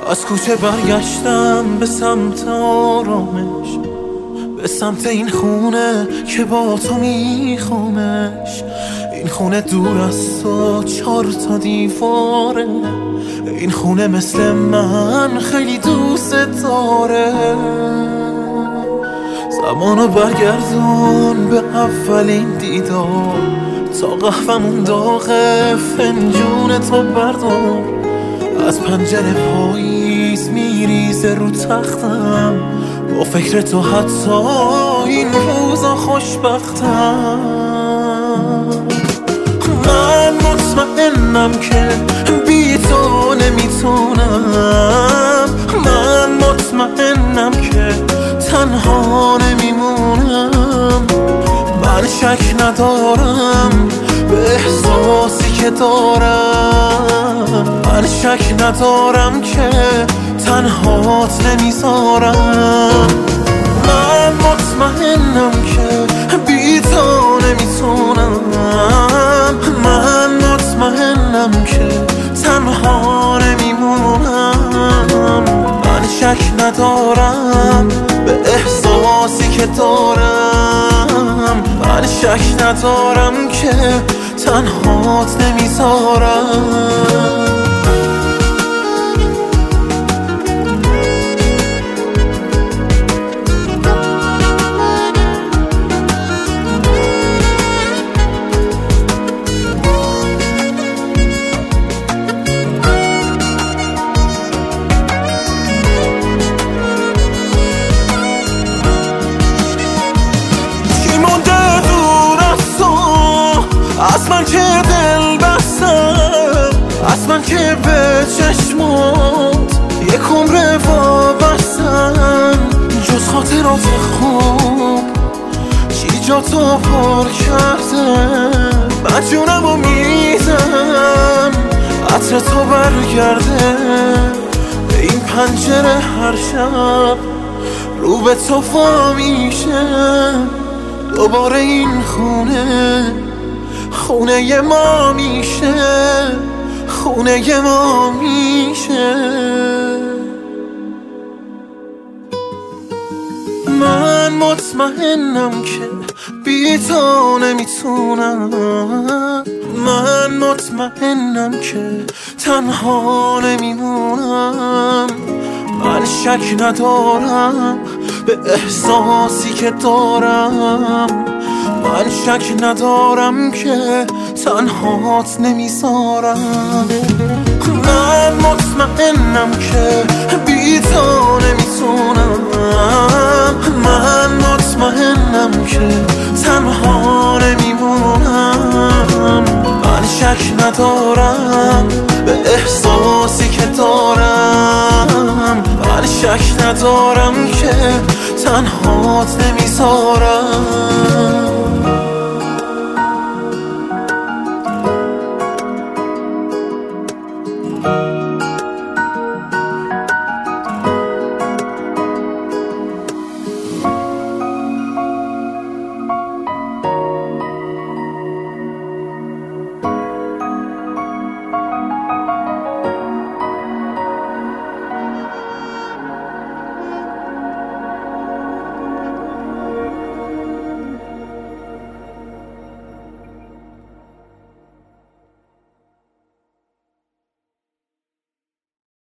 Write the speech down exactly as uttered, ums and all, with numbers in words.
از کوچه برگشتم به سمت آرامش، به سمت این خونه که با تو میخوامش. این خونه دور از تو چار تا دیواره، این خونه مثل من خیلی دوست داره. زمانو برگردون به اولین دیدار، تا قهوه‌مون داغه فنجون تو بردار. از پنجره پاییز میریزه رو تختم، با فکر تو حتی این روزا خوشبختم. من مطمئنم که بی تو نمیتونم، من مطمئنم که تنها نمیمونم. من شک ندارم به احساسی که دارم، من شک ندارم که تنهات نمیذارم. من مطمئنم که بی تو نمیتونم، من مطمئنم که تنها نمیمونم. من شک ندارم به احساسی که دارم، من شک ندارم که تنهات نمیذارم. از من که دل بستم، از من که به چشمات یک عمر وابستم. جز خاطرات خوب چی جا تو پر کرده، مجونمو میزم عطر تو برگرده. به این پنجره هر شب رو به تو وا میشه، دوباره این خونه خونه ما میشه، خونه ما میشه. من مطمئنم که بی تو نمیتونم، من مطمئنم که تنها نمیمونم. من شک ندارم به احساسی که دارم، من شک ندارم که تنهات نمیذارم. من مطمئنم که بی تو نمیتونم، من مطمئنم که تنها نمیمونم. من شک ندارم به احساسی که دارم، من شک ندارم که تنهات نمیذارم.